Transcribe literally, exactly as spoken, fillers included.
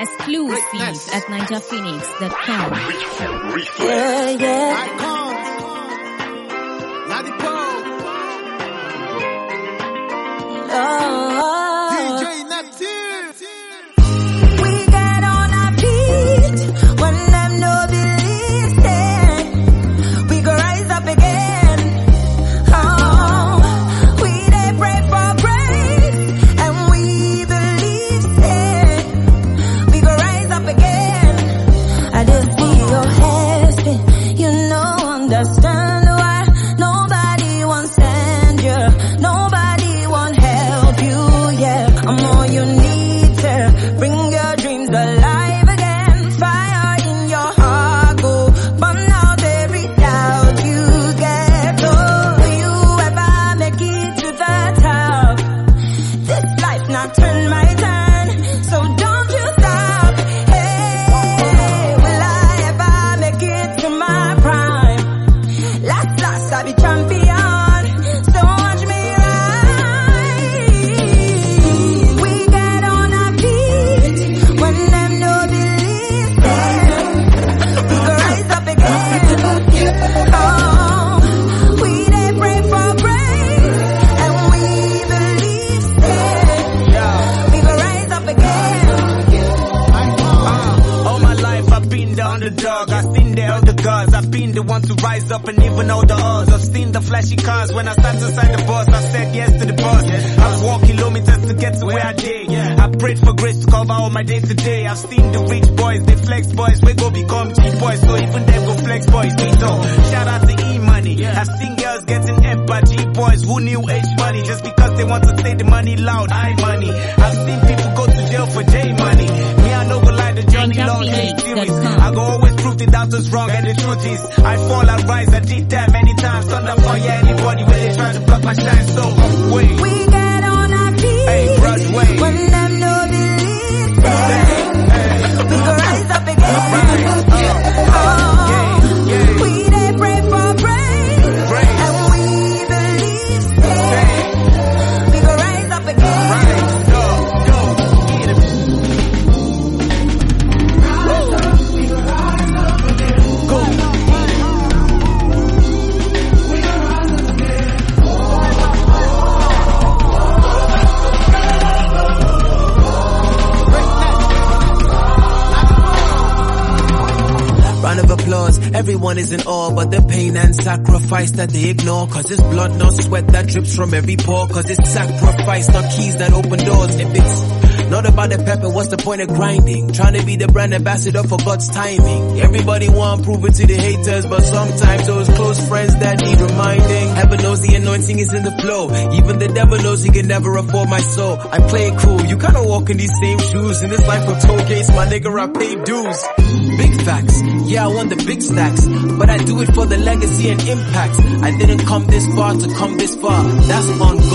Exclusive at ninja phoenix dot com. Yeah, yeah. Icon. Lollipop. Oh. D J Native. We get on our feet when them no believe it. We go rise up again. Oh, we they pray for grace and we believe it. We go rise up again. I just see your head spin. You know, understand why nobody wants send you. Nobody won't help you. Yeah, I'm all you need to bring your dreams alive again. Fire in your heart, go burn out every doubt you get. Oh, will you ever make it to the top? This life not turn my turn, so don't you stop. Hey, will I ever make it to my prime? Last, last, I be champion, so watch me ride. We get on our feet when them no believe it. We go rise up again. Oh, we they pray for grace and we believe it. We go rise up again. All my life I've been the underdog. I've seen the elder gods. I've been the one to rise up and even know the odds. I've seen the flashy cars. When I sat inside the bus, I said yes to the boss. I've walked kilometers to get to where I did. I prayed for grace to cover all my day to day. I've seen the rich boys, the flex boys. We go become cheap boys, so even them go flex boys. Me so shout out to E-Money. I've seen girls getting F by G boys who knew H-Money just because they want to say the money loud. I money. I've seen people go to jail for J money. Me, I know go like the Johnny Long J series. I go always prove the doubters wrong, and the truth is I fall, I rise. I did that many times. Thunder fire anybody when they try to block my shine. So wait, We get on our feet hey, Broadway. when them no believe it. We go rise up again. Oh, we they pray for grace and we believe it. We go rise up again. Round of applause, everyone is in awe, but the pain and sacrifice that they ignore, cause it's blood, not sweat that drips from every pore, cause it's sacrifice, not keys that open doors. If it's not about the pepper, what's the point of grinding? Trying to be the brand ambassador for God's timing. Everybody want prove it to the haters, but sometimes those close friends that need reminding. Heaven knows the anointing is in the flow. Even the devil knows he can never afford my soul. I play it cool, you kinda walk in these same shoes. In this life of toll gates, my nigga, I pay dues. Big facts, yeah, I want the big stacks, but I do it for the legacy and impact. I didn't come this far to come this far, that's on